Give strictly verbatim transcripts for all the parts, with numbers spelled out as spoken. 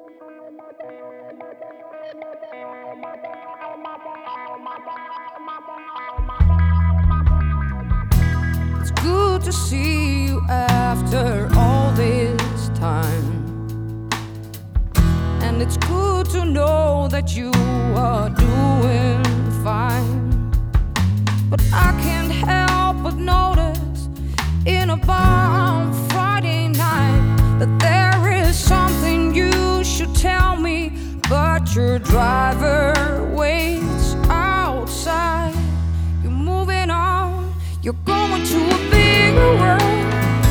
It's good to see you after all this time, and it's good to know that you are doing fine. But I can't help but notice in a bar on Friday night that there is something you should tell me, but your driver waits outside. You're moving on, you're going to a bigger world.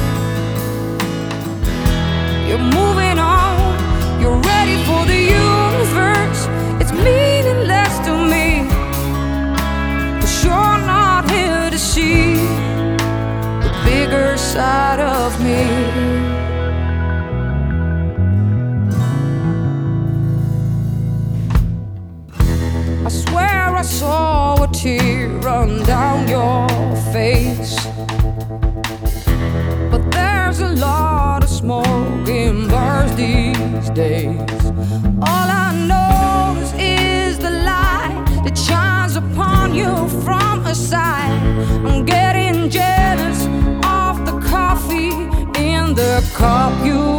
You're moving on, you're ready for the universe. It's meaningless to me, but you're not here to see the bigger side of me. I swear I saw a tear run down your face, but there's a lot of smoke in bars these days. All I notice is the light that shines upon you from a side. I'm getting jealous of the coffee in the cup you